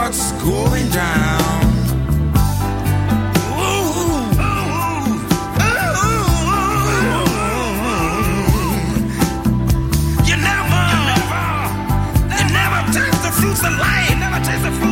what's going down. You never taste the fruits of life. You never taste the fruits